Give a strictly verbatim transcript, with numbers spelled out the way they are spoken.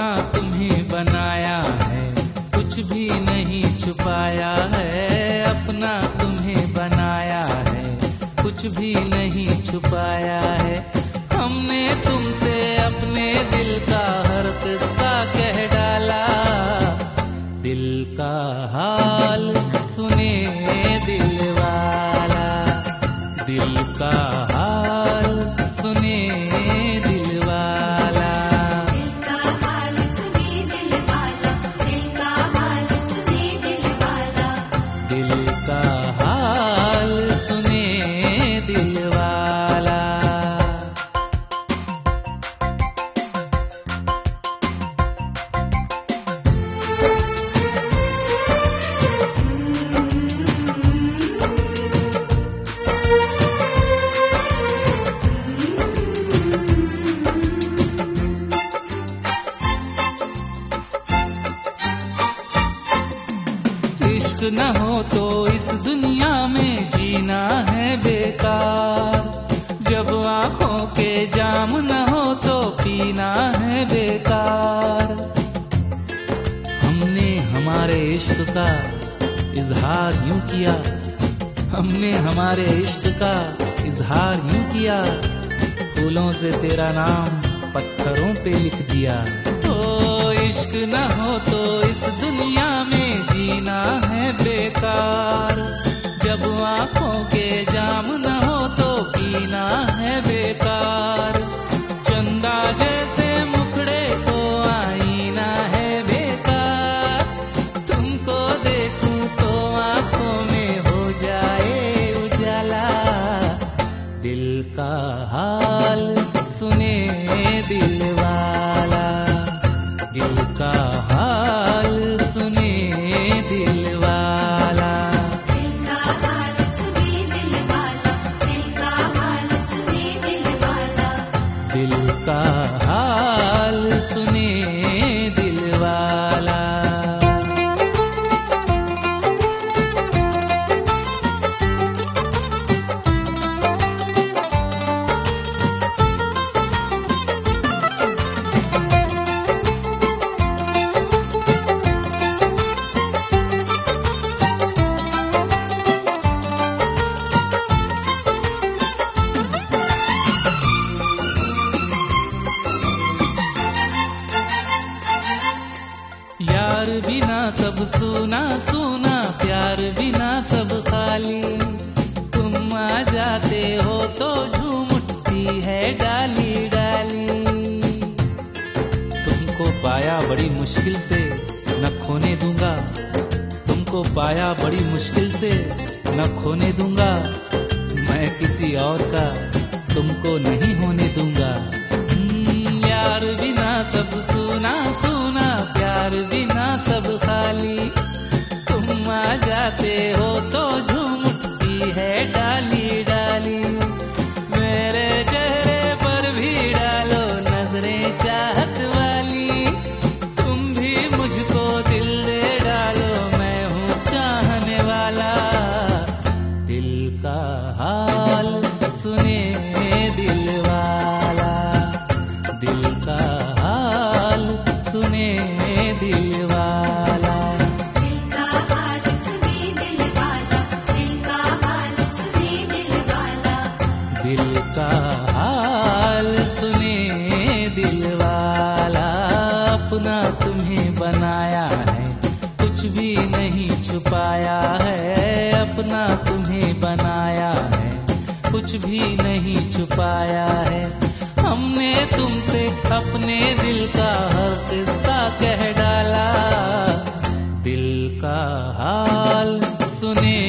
अपना तुम्हें बनाया है, कुछ भी नहीं छुपाया है। अपना तुम्हें बनाया है, कुछ भी नहीं छुपाया है। हमने तुमसे अपने दिल का हर किस्सा कह डाला। दिल का हाल सुने दिल वाला, दिल का हाल सुने दिल वाला। दिल का हाल सुने दिल वाला, दिल का हाल सुने दिल वाला। दिल का हाल सुने दिल वाला। इश्क न हो तो इस दुनिया में जीना है बेकार। जब आंखों के जाम न हो तो पीना है बेकार। हमने हमारे इश्क का इजहार यूं किया, हमने हमारे इश्क का इजहार यूं किया। फूलों से तेरा नाम पत्थरों पे लिख दिया। ओ इश्क न हो तो इस दुनिया में जीना है बेकार। जब आंखों के जाम न हो तो पीना है बेकार। चंदा जैसे मुखड़े को आईना है बेकार। तुमको देखूं तो आंखों में हो जाए उजाला। दिल का हाल सुने दिल वाला, दिल का हाल सुने दिल वाला। दिल का हाल सुने दिल वाला, दिल का हाल सुने दिल वाला। दिल का हाल सुने दिल वाला। यार बिना सब सुना सुना, प्यार बिना सब खाली। तुम आ जाते हो तो झूम उठती है डाली डाली। तुमको पाया बड़ी मुश्किल से न खोने दूंगा, तुमको पाया बड़ी मुश्किल से न खोने दूंगा। मैं किसी और का तुमको नहीं होने दूंगा। हम्म, यार बिना सब सुना सुना, प्यार बिना सब खाली। तुम आ जाते हो तो झूम उठती है डाली डाली। मेरे चेहरे पर भी डालो नजरें चाहत वाली। तुम भी मुझको दिल दे डालो, मैं हूँ चाहने वाला। दिल का हाल सुने दिल वाला, दिल का हाल सुने दिल वाला। दिल का हाल सुने दिल वाला, दिल का हाल सुने दिल वाला। दिल का हाल सुने दिल वाला। अपना तुम्हें बनाया है, कुछ भी नहीं छुपाया है। अपना तुम्हें बनाया है, कुछ भी नहीं छुपाया है। हमने तुमसे अपने दिल का हर किस्सा कह डाला। दिल का हाल सुने